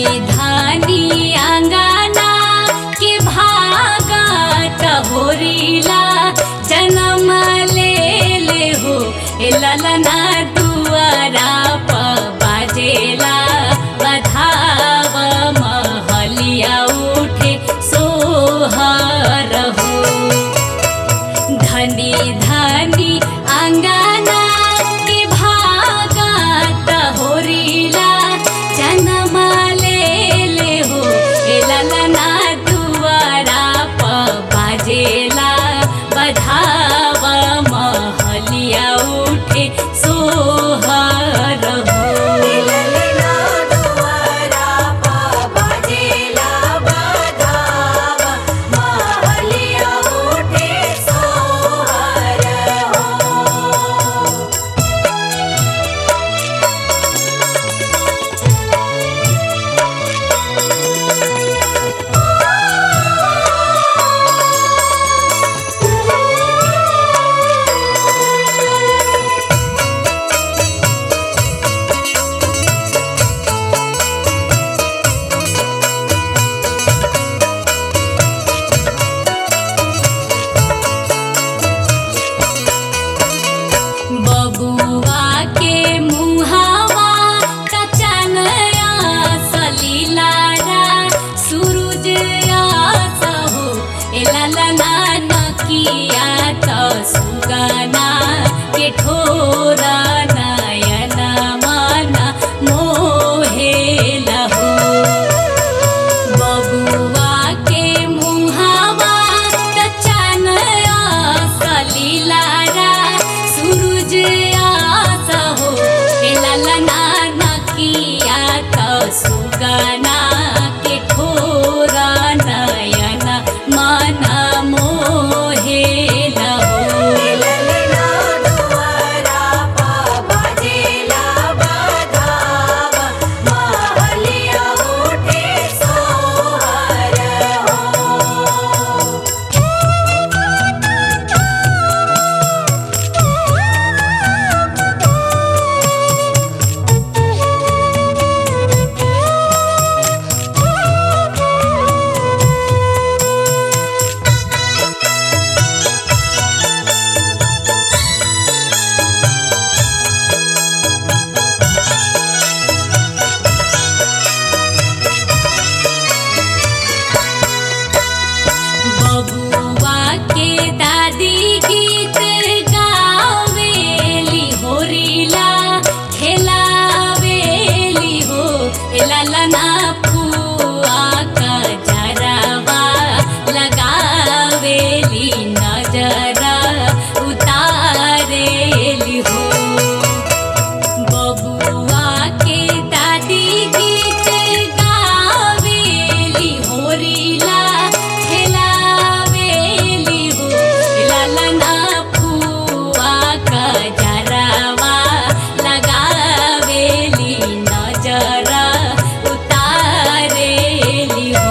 धानी अंगना के भागत होरिला जन्म ले हो ए ललना दुआरा प बाजेला बधाव महलिया उठे सोहर हो धनी धनी अंगना के भागत होरिला जन्म ले हो ए ललना दुआरा प बाजेला बधाव महलिया उठे सोहर हो बबुआ के मुहावा कचनया सलीलारा सूरज आस हो ए ललना नकिया त सुगना के ठोरा नयन मन मोहेला हो बबुआ के मुहावा कचनया सलीलारा सूरज आस हो ए ललना नकिया त सुगना के ठोरा नयन मन मोहेला हो बबुआ के दादी गीत गावेली होरिला खेलावेली हो ए ललना फुआ का जरावा लगावेली नजर उतारेली हो बबुआ के दादी गीत गावेली होरिला खेलावेली हो ललना फुआ का जरावा लगावेली नजर उतारेली हो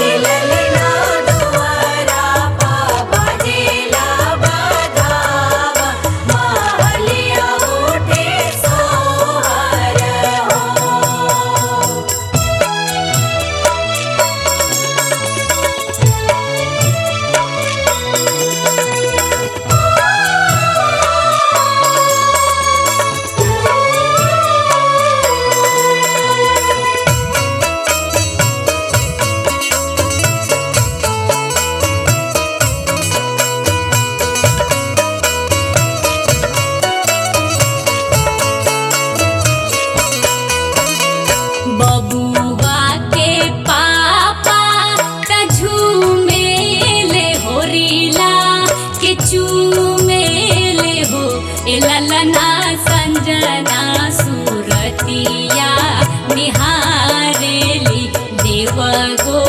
बबुआ के पापा त झूमेले होरिला के चूमेले हो ए ललना संजना सूरतिया निहारेली देव गो